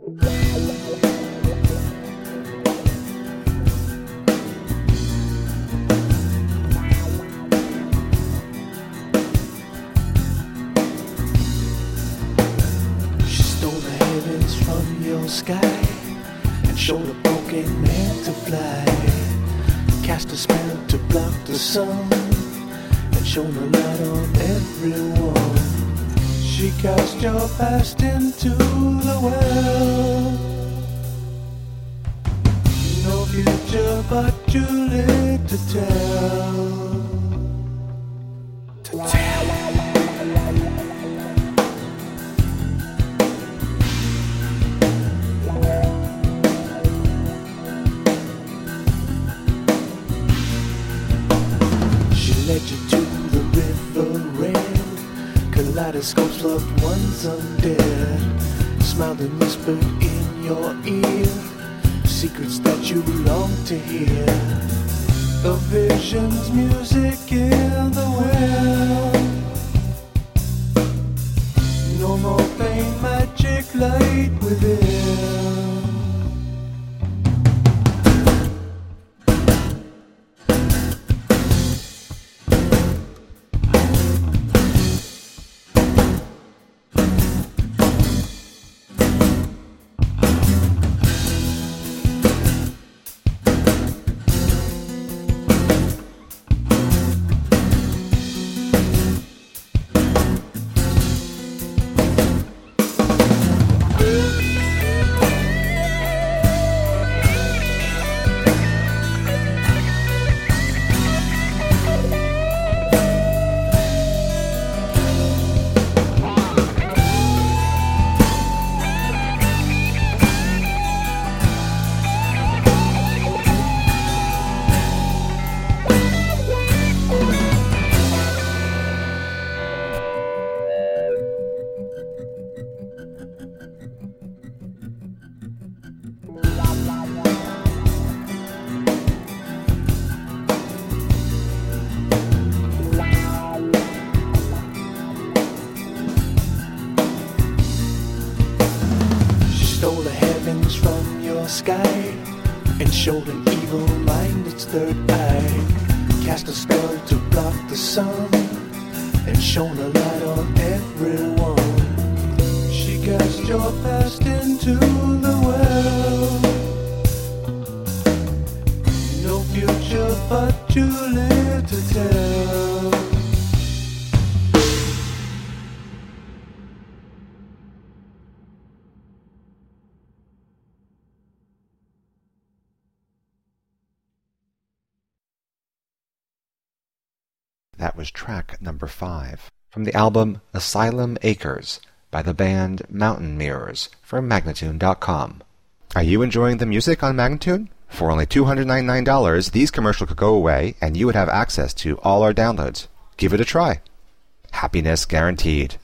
She stole the heavens from your sky and showed a broken man to fly. Cast a spell to block the sun and shone a light on everyone. She cast your past into the well. No future but you live to tell. To tell. She led you to the river red. Kaleidoscopes loved ones undead. Smiled and whispered in your ear secrets that you long to hear. A vision's music in the well. No more pain, magic light within. Stole the heavens from your sky and showed an evil mind its third eye. Cast a spell to block the sun and shone a light on everyone. She cast your past into the well. No future but you live to tell. That was track number 5 from the album Asylum Acres by the band Mountain Mirrors from Magnatune.com. Are you enjoying the music on Magnatune? For only $299, these commercials could go away and you would have access to all our downloads. Give it a try. Happiness guaranteed.